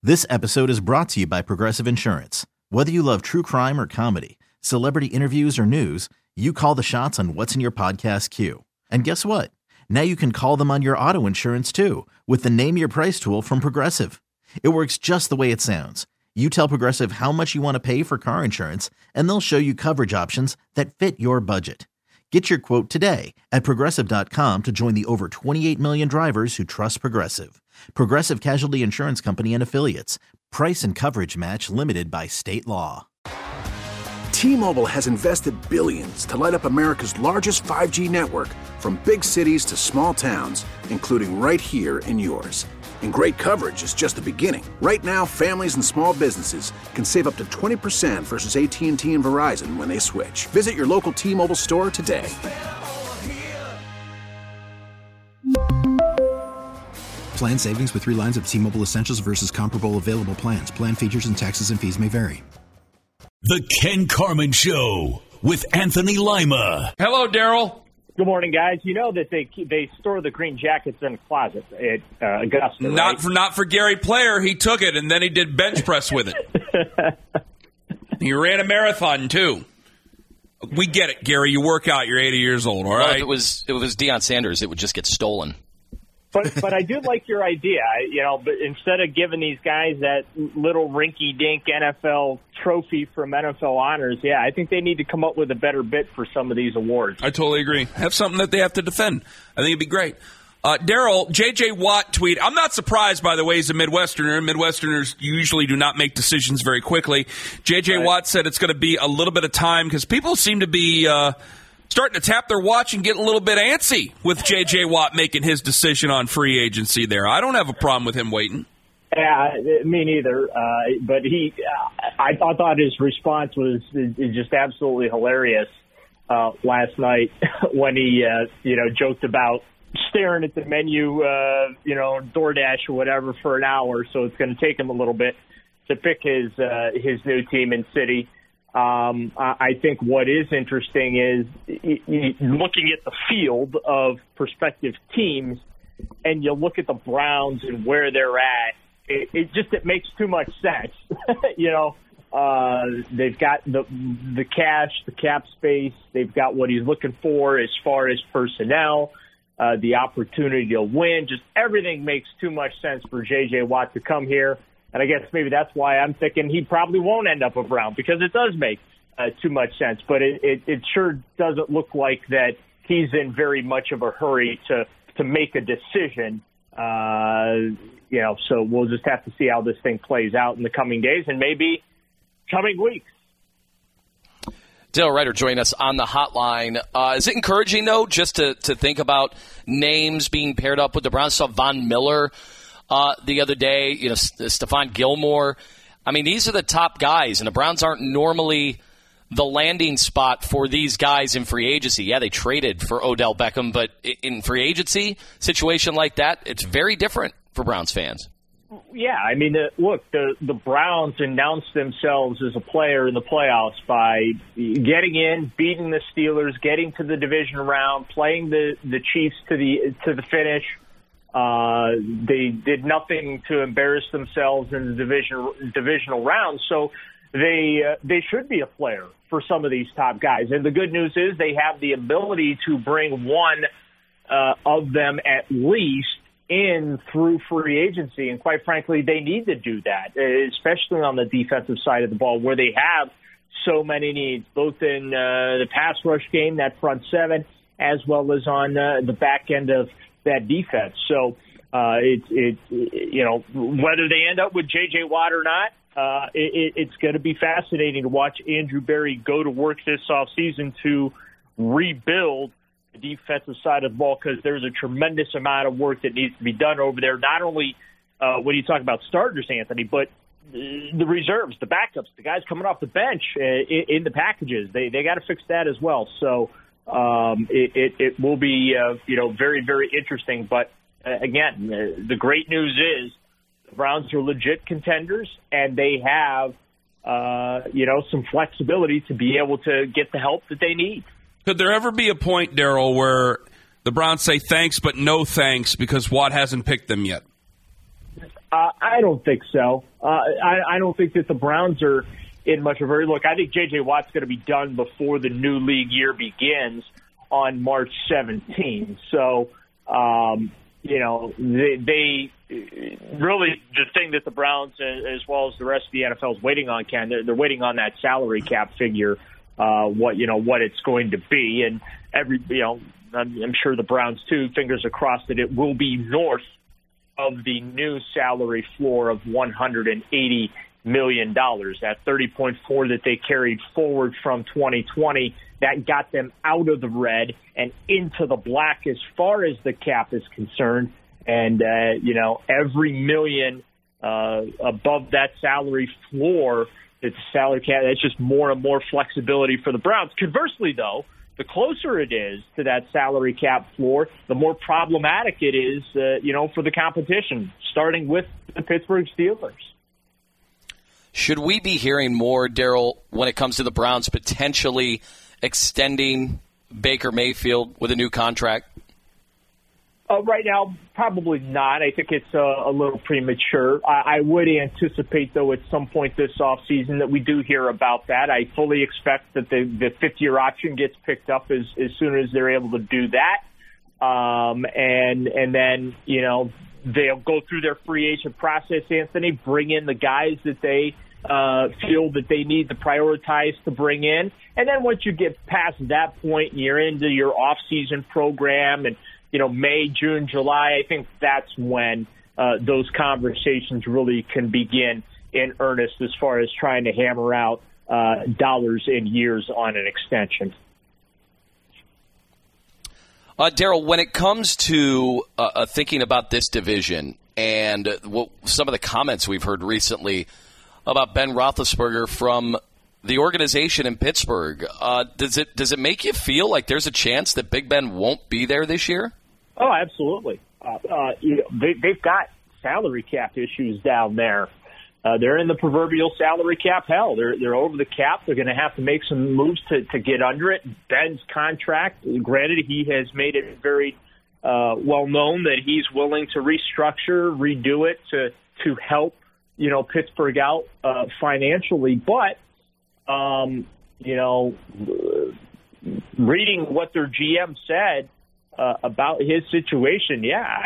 This episode is brought to you by Progressive Insurance. Whether you love true crime or comedy, celebrity interviews or news, you call the shots on what's in your podcast queue. And guess what? Now you can call them on your auto insurance too with the Name Your Price tool from Progressive. It works just the way it sounds. You tell Progressive how much you want to pay for car insurance, and they'll show you coverage options that fit your budget. Get your quote today at Progressive.com to join the over 28 million drivers who trust Progressive. Progressive Casualty Insurance Company and Affiliates. Price and coverage match limited by state law. T-Mobile has invested billions to light up America's largest 5G network, from big cities to small towns, including right here in yours. And great coverage is just the beginning. Right now, families and small businesses can save up to 20% versus AT&T and Verizon when they switch. Visit your local T-Mobile store today. Plan savings with 3 lines of T-Mobile Essentials versus comparable available plans. Plan features and taxes and fees may vary. The Ken Carman Show with Anthony Lima. Hello, Daryl. Good morning, guys. You know that they store the green jackets in a closet at Augusta, right? Not for Gary Player. He took it, and then he did bench press with it. He ran a marathon, too. We get it, Gary. You work out. You're 80 years old, all right? Well, if it was Deion Sanders, it would just get stolen. But I do like your idea, but instead of giving these guys that little rinky-dink NFL trophy from NFL Honors, I think they need to come up with a better bit for some of these awards. I totally agree. Have something that they have to defend. I think it'd be great. Daryl, J.J. Watt tweet. I'm not surprised, by the way, he's a Midwesterner. Midwesterners usually do not make decisions very quickly. J.J. Watt said it's going to be a little bit of time because people seem to be starting to tap their watch and get a little bit antsy with J.J. Watt making his decision on free agency there. I don't have a problem with him waiting. Yeah, me neither. But I thought his response was just absolutely hilarious last night when he, joked about staring at the menu, DoorDash or whatever for an hour. So it's going to take him a little bit to pick his new team and city. I think what is interesting is looking at the field of prospective teams, and you look at the Browns and where they're at. It makes too much sense. They've got the cash, the cap space. They've got what he's looking for as far as personnel, the opportunity to win. Just everything makes too much sense for J.J. Watt to come here. And I guess maybe that's why I'm thinking he probably won't end up a Brown, because it does make too much sense. But it sure doesn't look like that he's in very much of a hurry to make a decision. So we'll just have to see how this thing plays out in the coming days and maybe coming weeks. Dale Ryder joining us on the hotline. Is it encouraging, though, just to think about names being paired up with the Browns? Saw Von Miller the other day, Stephon Gilmore. I mean, these are the top guys, and the Browns aren't normally the landing spot for these guys in free agency. Yeah, they traded for Odell Beckham, but in free agency, situation like that, it's very different for Browns fans. Yeah, I mean, the Browns announced themselves as a player in the playoffs by getting in, beating the Steelers, getting to the division round, playing the Chiefs to the finish. They did nothing to embarrass themselves in the divisional round, so they should be a player for some of these top guys. And the good news is they have the ability to bring one of them at least in through free agency, and quite frankly, they need to do that, especially on the defensive side of the ball, where they have so many needs, both in the pass rush game, that front seven, as well as on the back end of that defense. So whether they end up with J.J. Watt or not, it's going to be fascinating to watch Andrew Berry go to work this offseason to rebuild the defensive side of the ball, because there's a tremendous amount of work that needs to be done over there, not only when you talk about starters, Anthony, but the reserves, the backups, the guys coming off the bench in the packages. They got to fix that as well. So it will be very, very interesting. But again, the great news is the Browns are legit contenders, and they have some flexibility to be able to get the help that they need. Could there ever be a point, Daryl, where the Browns say thanks but no thanks because Watt hasn't picked them yet? I don't think so. I don't think that the Browns are in much of a hurry. Look, I think J.J. Watt's going to be done before the new league year begins on March 17th. So, they really, the thing that the Browns, as well as the rest of the NFL, is waiting on, Ken, they're waiting on that salary cap figure, what it's going to be. And I'm sure the Browns, too, fingers crossed that it will be north of the new salary floor of $180 million. That 30.4 that they carried forward from 2020, that got them out of the red and into the black as far as the cap is concerned. And, every million above that salary floor, it's a salary cap. That's just more and more flexibility for the Browns. Conversely, though, the closer it is to that salary cap floor, the more problematic it is, for the competition, starting with the Pittsburgh Steelers. Should we be hearing more, Daryl, when it comes to the Browns potentially extending Baker Mayfield with a new contract? Right now, probably not. I think it's a little premature. I would anticipate, though, at some point this offseason that we do hear about that. I fully expect that the fifth-year option gets picked up as soon as they're able to do that. And then, they'll go through their free agent process, Anthony, bring in the guys that they feel that they need to prioritize to bring in. And then once you get past that point and you're into your off-season program and, May, June, July, I think that's when those conversations really can begin in earnest as far as trying to hammer out dollars and years on an extension. Daryl, when it comes to thinking about this division and some of the comments we've heard recently about Ben Roethlisberger from the organization in Pittsburgh, does it make you feel like there's a chance that Big Ben won't be there this year? Oh, absolutely. They've got salary cap issues down there. They're in the proverbial salary cap hell. They're over the cap. They're going to have to make some moves to get under it. Ben's contract, granted, he has made it very well known that he's willing to restructure, redo it to help, Pittsburgh out financially. But, reading what their GM said about his situation,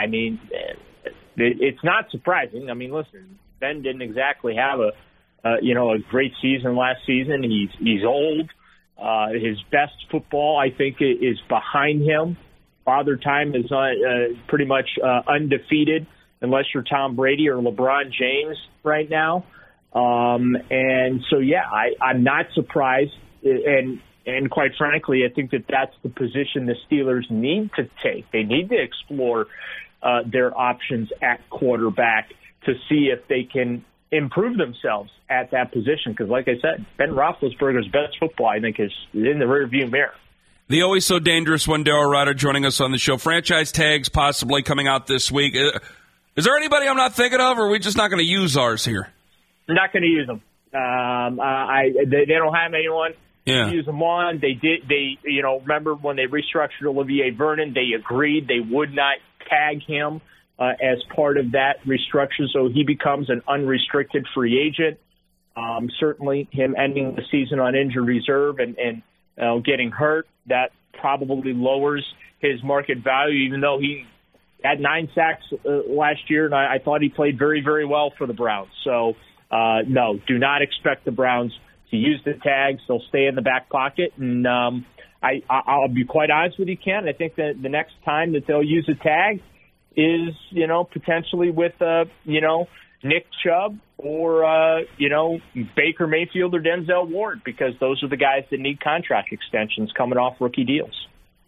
it's not surprising. I mean, listen, Ben didn't exactly have a great season last season. He's old. His best football, I think, is behind him. Father Time is pretty much undefeated, unless you're Tom Brady or LeBron James right now. And so, I'm not surprised. And quite frankly, I think that that's the position the Steelers need to take. They need to explore their options at quarterback to see if they can improve themselves at that position. Because, like I said, Ben Roethlisberger's best football, I think, is in the rearview mirror. The always so dangerous one, Daryl Ruiter, joining us on the show. Franchise tags possibly coming out this week. Is there anybody I'm not thinking of, or are we just not going to use ours here? I'm not going to use them. They don't have anyone. Yeah. Use them on. They remember when they restructured Olivier Vernon, they agreed they would not tag him as part of that restructure, so he becomes an unrestricted free agent. Certainly him ending the season on injured reserve and getting hurt, that probably lowers his market value, even though he had 9 sacks last year, and I thought he played very, very well for the Browns. So, no, do not expect the Browns to use the tags. They'll stay in the back pocket. And I'll be quite honest with you, Ken. I think that the next time that they'll use a tag is, potentially with, Nick Chubb or, Baker Mayfield or Denzel Ward, because those are the guys that need contract extensions coming off rookie deals.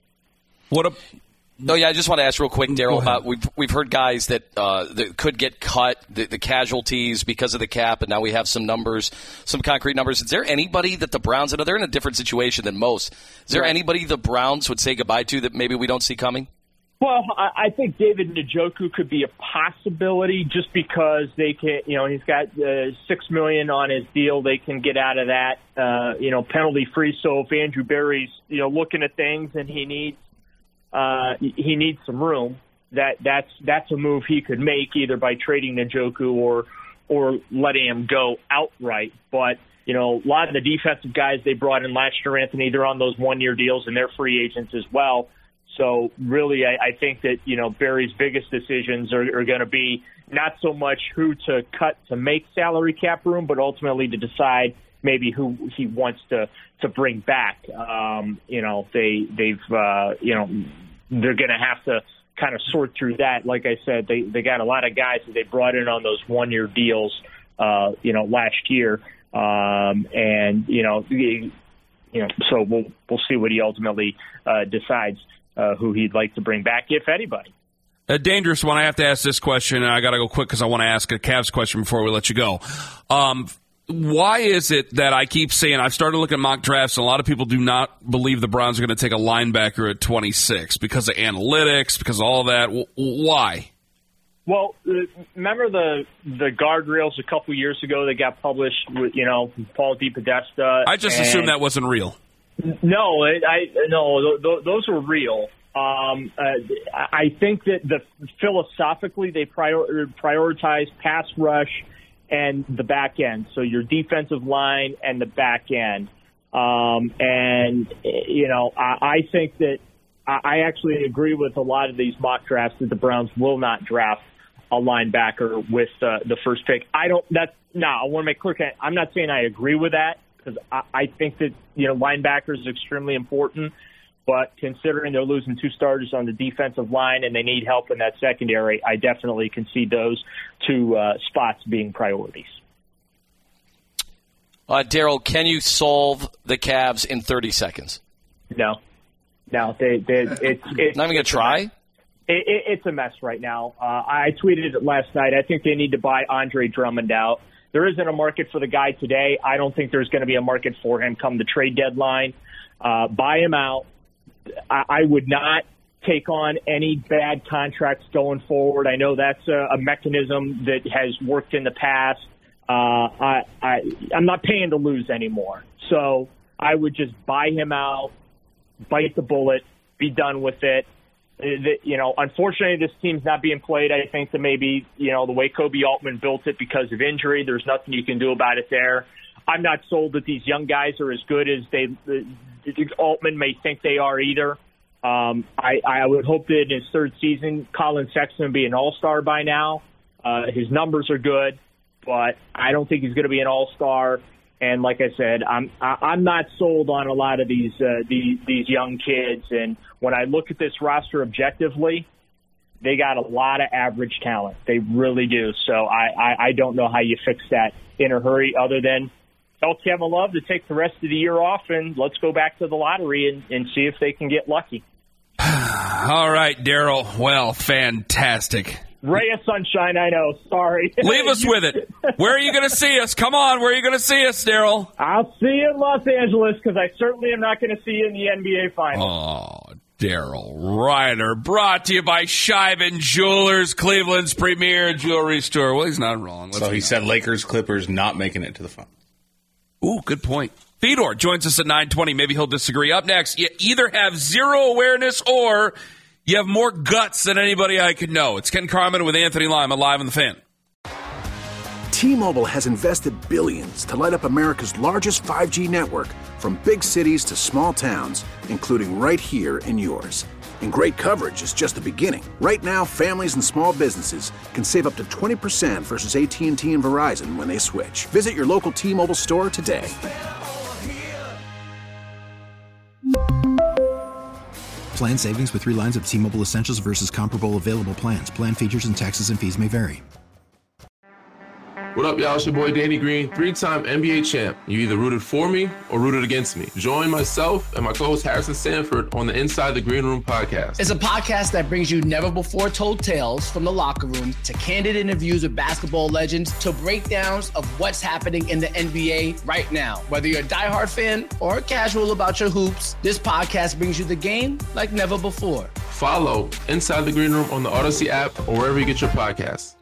I just want to ask real quick, Daryl, about we've heard guys that could get cut, the casualties because of the cap, and now we have some numbers, some concrete numbers. Is there anybody that the Browns, I know they're in a different situation than most, is there anybody the Browns would say goodbye to that maybe we don't see coming? Well, I think David Njoku could be a possibility just because they can, he's got $6 million on his deal. They can get out of that, penalty free. So if Andrew Berry's, looking at things and he needs some room, that's a move he could make either by trading Njoku or letting him go outright. But, a lot of the defensive guys they brought in last year, Anthony, they're on those one-year deals and they're free agents as well. So really, I think that, Barry's biggest decisions are going to be not so much who to cut to make salary cap room, but ultimately to decide maybe who he wants to bring back. They're going to have to kind of sort through that. Like I said, they got a lot of guys that they brought in on those one-year deals, last year. So we'll see what he ultimately decides, who he'd like to bring back, if anybody. A dangerous one. I have to ask this question, and I got to go quick because I want to ask a Cavs question before we let you go. Why is it that I keep saying, I've started looking at mock drafts, and a lot of people do not believe the Browns are going to take a linebacker at 26 because of analytics, because of all that? Why? Well, remember the guardrails a couple years ago that got published with, Paul DePodesta? I just assumed that wasn't real. No, those were real. I think that philosophically they prioritize pass rush and the back end, so your defensive line and the back end. I think that I actually agree with a lot of these mock drafts that the Browns will not draft a linebacker with the first pick. I want to make clear, I'm not saying I agree with that, because I think that, linebackers is extremely important. But considering they're losing two starters on the defensive line and they need help in that secondary, I definitely can see those two spots being priorities. Daryl, can you solve the Cavs in 30 seconds? No. It's not even going to try? It's a mess right now. I tweeted it last night. I think they need to buy Andre Drummond out. There isn't a market for the guy today. I don't think there's going to be a market for him come the trade deadline. Buy him out. I would not take on any bad contracts going forward. I know that's a mechanism that has worked in the past. I'm not paying to lose anymore. So I would just buy him out, bite the bullet, be done with it. Unfortunately, this team's not being played, I think, to maybe, the way Kobe Altman built it because of injury. There's nothing you can do about it there. I'm not sold that these young guys are as good as Altman may think they are either. I would hope that in his third season, Colin Sexton would be an all-star by now. His numbers are good, but I don't think he's going to be an all-star. And like I said, I'm not sold on a lot of these young kids. And when I look at this roster objectively, they got a lot of average talent. They really do. So I don't know how you fix that in a hurry other than tell Kevin Love to take the rest of the year off and let's go back to the lottery and see if they can get lucky. All right, Daryl. Well, fantastic. Ray of sunshine, I know. Sorry. Leave us with it. Where are you going to see us? Come on. Where are you going to see us, Daryl? I'll see you in Los Angeles because I certainly am not going to see you in the NBA Finals. Oh, Daryl Ryder, brought to you by Scheiben Jewelers, Cleveland's premier jewelry store. Well, he's not wrong. So he said Lakers, Clippers not making it to the finals. Ooh, good point. Fedor joins us at 9:20. Maybe he'll disagree. Up next, you either have zero awareness or you have more guts than anybody I could know. It's Ken Carman with Anthony Lima, live on The Fan. T-Mobile has invested billions to light up America's largest 5G network, from big cities to small towns, including right here in yours. And great coverage is just the beginning. Right now, families and small businesses can save up to 20% versus AT&T and Verizon when they switch. Visit your local T-Mobile store today. Plan savings with 3 lines of T-Mobile Essentials versus comparable available plans. Plan features and taxes and fees may vary. What up, y'all? It's your boy Danny Green, 3-time NBA champ. You either rooted for me or rooted against me. Join myself and my co-host Harrison Sanford on the Inside the Green Room podcast. It's a podcast that brings you never-before-told tales from the locker room to candid interviews with basketball legends to breakdowns of what's happening in the NBA right now. Whether you're a diehard fan or casual about your hoops, this podcast brings you the game like never before. Follow Inside the Green Room on the Odyssey app or wherever you get your podcasts.